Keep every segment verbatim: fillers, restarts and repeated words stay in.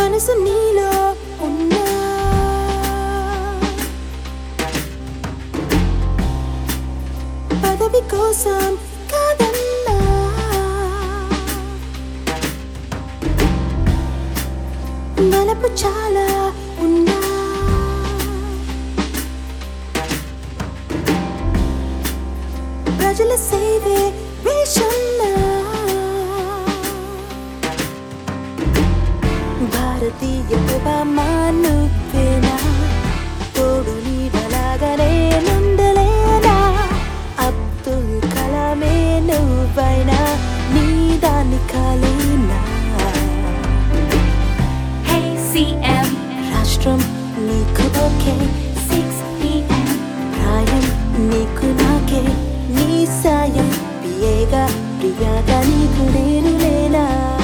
మనసు నీలో ఉన్నా పదవి కోసం కాదన్నా మనపు చాలా ఉన్నా ప్రజల సేవే వేషన్నా భారతీయ నువ్వేనా తోడు నీడలాగానే నుండలేనా అబ్దుల్ కలామే నువ్వైనా నీ దాన్ని కాలేనా Hey C M రాష్ట్రం నీకు ఓకే six P M ప్రాయం నీకు నాకే నీ సాయం పియేగా ప్రియాగా నీకు నేను లేనా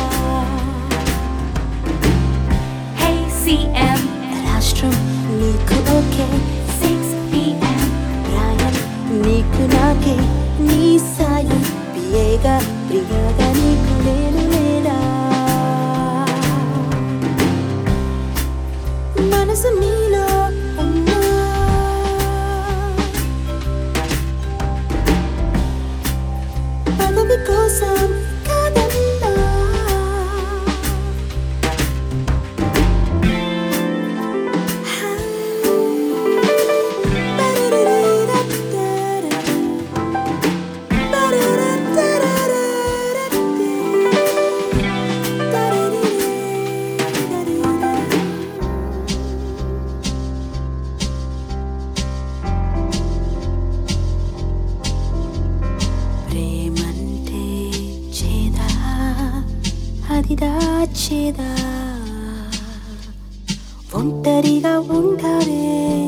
Hey C M రాష్ట్రం నీకు ఓకే six P M ప్రాయం నీకు నాకే నీ సాయం పియేగా ప్రియాగా నీకు నేను లేనా మనసు నీలో ఉన్నా పదవి కోసం కాదన్నా ప్రేమంటే చేదా అది దాచేదా ఒంటరిగా ఉండవే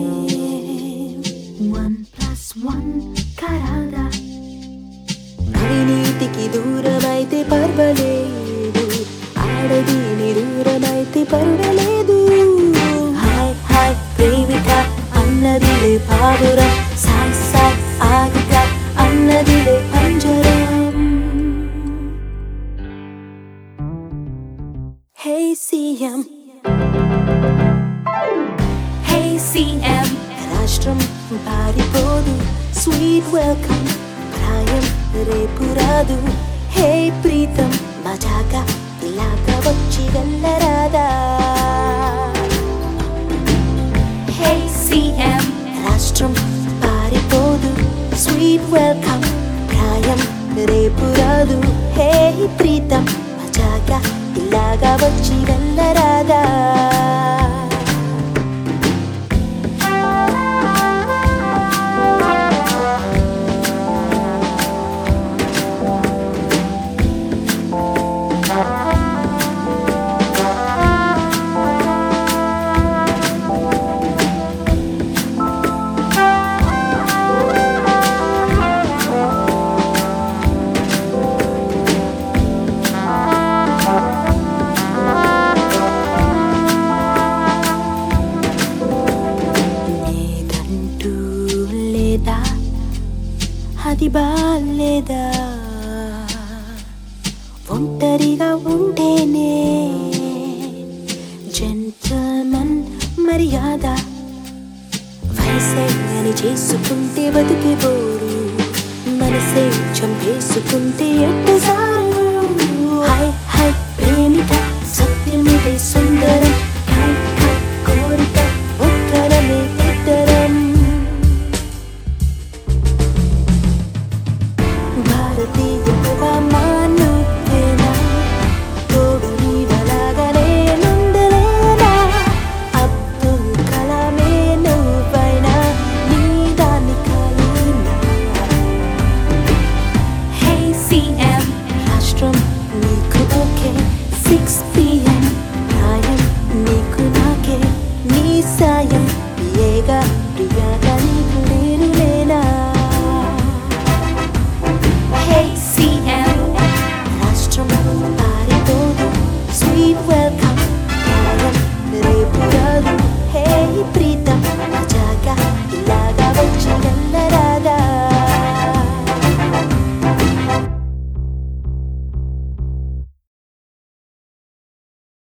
one plus one karada అవినీతికి దూరమైతే పర్వాలేదు ఆడదీని దూరమైతే పర్వాలేదు హాయ్ హాయ్ ప్రేమిక అన్నదిలే పావురం సాయ్ సాయ్ ఆగిక అన్నదిలే పంజరం hey CM Hey C M రాష్ట్రం పారిపోదు స్వీట్ వెల్కమ్ ప్రాయం రేపు రాదు హే ప్రీతం మజాగా ఇలాగా వచ్చి వెళ్ళరాదా Hey C M రాష్ట్రం పారిపోదు స్వీట్ వెల్కమ్ ప్రాయం రేపు రాదు హే ప్రీతం మజాగా ఇలాగా వచ్చి వెళ్ళరాదా నీదంటూ లేదా అది బాలేదా ఒంటరిగా ఉంటేనే జెంటల్మన్ మర్యాద వయసే అని చేసుకుంటే బతికే బోరు మనసే చంపేసుకుంటే ఎట్టసారు హాయ్